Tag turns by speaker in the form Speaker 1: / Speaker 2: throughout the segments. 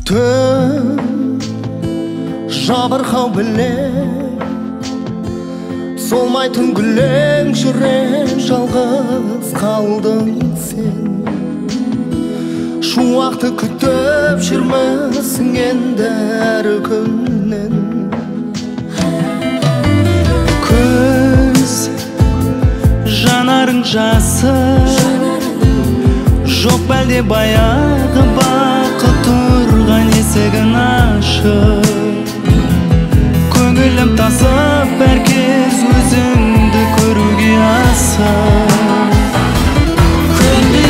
Speaker 1: Түн жабырқау білем, солмай түңгілең жүрем, жалғыз қалдың сен. Шуақты күтіп жүрмісің енді әр күннен. Көз жанарың жасы, жоқ бәлде баяғы бақыт тұрған есігін ашып. Көңілім тасып әркез өзіңді көруге асып. Көнбей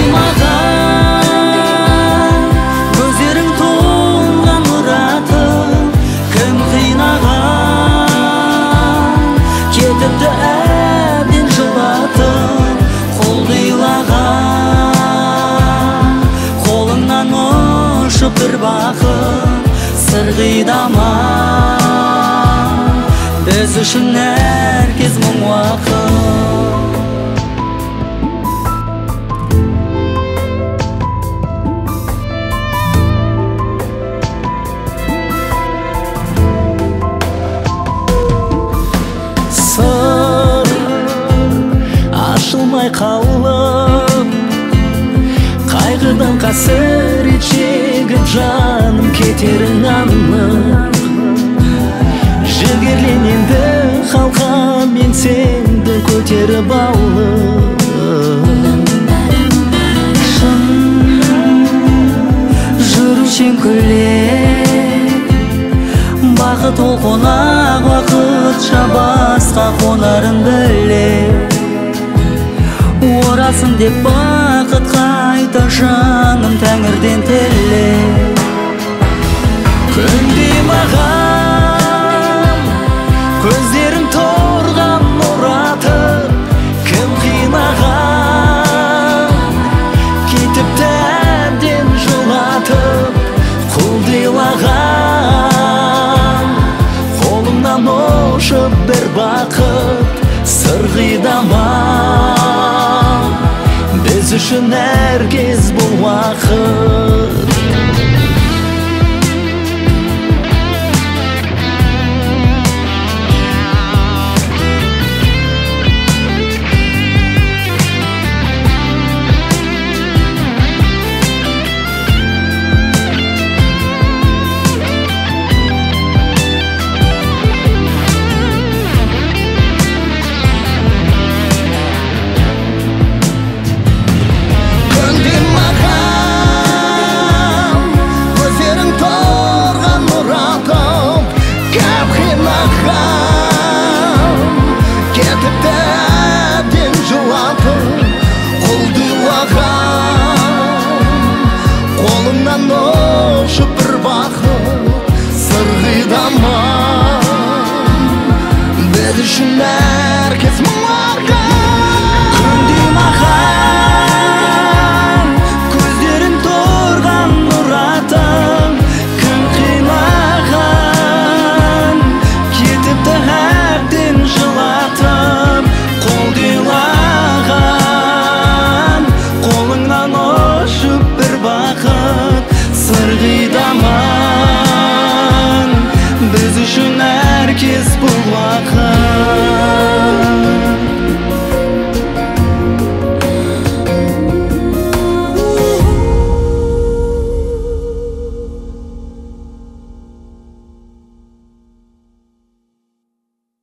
Speaker 1: маған көздерің толған мұратым, кім қинаған кетіпті әбден жылатып. Қолдилаған қолыңнан ұшып бір бақыт сырғидаман. Біз үшін әркез мұң уақыт. Сыр ашылмай қалып, қайғыдан қасірет шегіп жаным кетерің анық. Жігерлен енді қалқам, мен сенді көтеріп алып. Шын жүрушен күлек, бақыт ол қонақ уақытша басқа қонарын білек. Орасын деп бақыт қайта жаным тәңірден тілек. Көнбей маған көздерің торған мұратым, кім қинаған кетіпті әбден жылатып. Құлдилаған қолыңнан ұшып бір бақыт сырғидаман. Біз үшін әркез бұл уақыт.